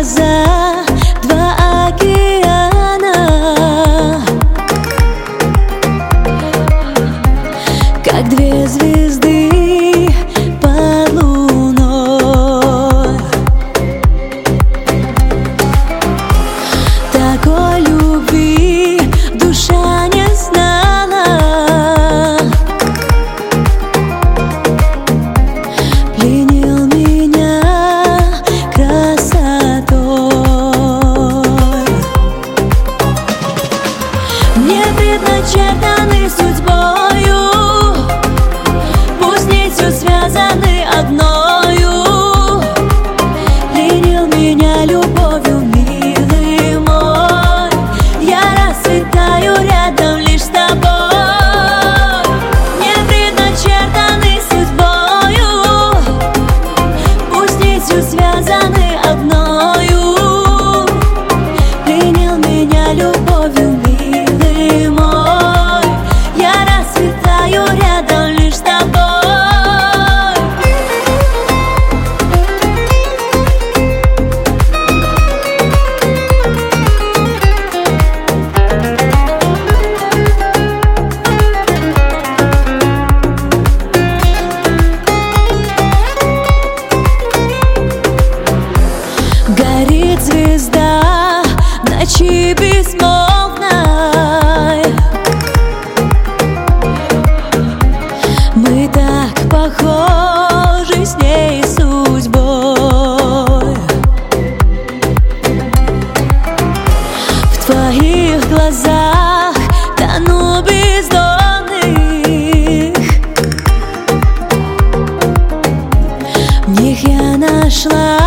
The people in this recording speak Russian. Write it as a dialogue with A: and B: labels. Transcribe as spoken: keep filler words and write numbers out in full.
A: глаза, два океана, как две звезды под луной. Такой любви душа не знала, пленил меня красотой. Мне предначертаны судьбою, пусть нитью связаны одною, пленил меня любовью, милый мой. Я расцветаю рядом лишь с тобой. Мне предначертаны судьбою, пусть нитью связаны одною, пленил меня любовью, милый мой. Я расцветаю рядом лишь с тобой. Горит звезда в ночи безмолвной. Мы так похожи с ней судьбой. В твоих глазах тону бездонных, в них я нашла